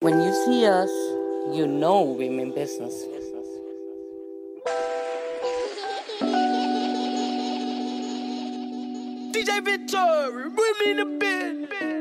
When you see us, you know we mean business. DJ Victor, bring me the bed.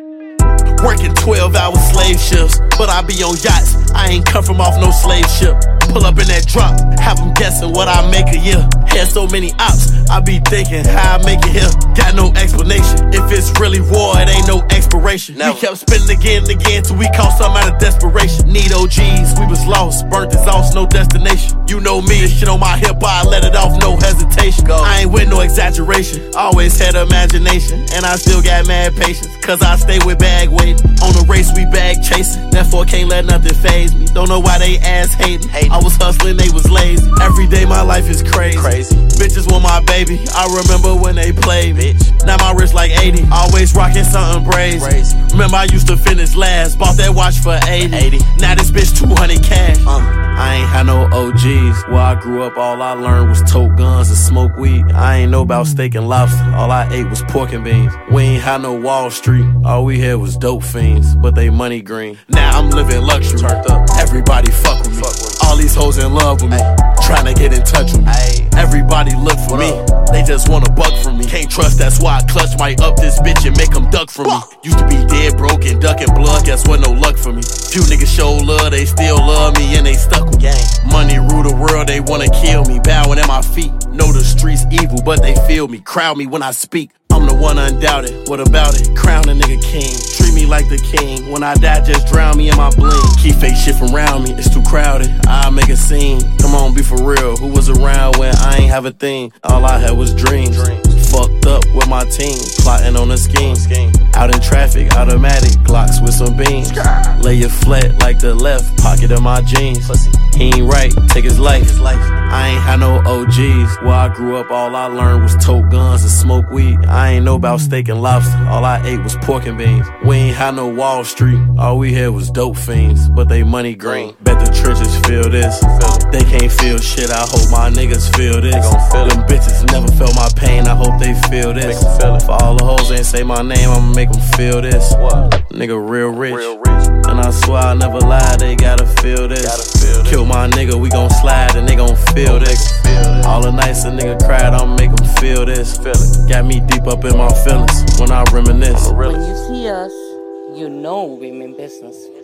Working 12-hour slave shifts, but I be on yachts. I ain't come from off no slave ship. Pull up in that drop, have them guessing what I make a year. Had so many ops, I be thinking how I make it here. Got no explanation. If it's really war, it ain't no expiration. Never. We kept spinning again and again till we caught some out of desperation. Need OGs, we was lost, burnt exhaust, no destination. You know me, this shit on my hip, I let it off, no hesitation. Go. I ain't with no exaggeration, always had imagination. And I still got mad patience, cause I stay with bag weight. On the race we bag chasing, therefore can't let nothing faze me. Don't know why they ass hating. I was hustling, they was lazy. Every day my life is crazy. Bitches want my baby, I remember when they played me. Now my wrist like 80, always rocking something brazy. Remember I used to finish last, bought that watch for 80. Now this bitch 200 cash. I ain't had no OGs. Where I grew up, all I learned was tote guns and smoke weed. I ain't know about steak and lobster, all I ate was pork and beans. We ain't had no Wall Street, all we had was dope fiends, but they money green. Now I'm living luxury, turned up. Everybody fuck with me. All these hoes in love with me, trying to get in touch with me. Everybody look for me, they just want a buck from me. Can't trust, that's why I clutch might up this bitch and make them duck from me. Used to be dead broke and ducking blood, guess what, no luck for me. Few niggas show love, they still love me and they stuck with me. Money rule the world, they wanna kill me, bowing at my feet. Know the streets evil, but they feel me, crowd me when I speak. I'm the one undoubted, what about it? Crown a nigga king, treat me like the king. When I die, just drown me in my bling. Keep fake shit from around me, it's too crowded, I'll make a scene. Come on, be for real, who was around when I ain't have a thing? All I had was dreams. Fucked up with my team, plotting on a scheme. Out in traffic, automatic, Glocks with some beams. Lay you flat like the left pocket of my jeans. He ain't right, take his life. I ain't had no OGs. Where I grew up, all I learned was tote guns and smoke weed. I ain't know about steak and lobster, all I ate was pork and beans. We ain't had no Wall Street, all we had was dope fiends, but they money green. Bet the trenches feel this, they can't feel shit, I hope my niggas feel this. Them bitches never felt my pain, I hope they feel this. For all the hoes ain't say my name, I'ma make them feel this. Nigga real rich, and I swear I never lie, they gotta feel this. Kill my nigga, we gon' slide and they gon' feel this. All the nights a nigga cried, I'ma make them feel this. Got me deep up in my feelings when I reminisce. When you see us, you know we mean business.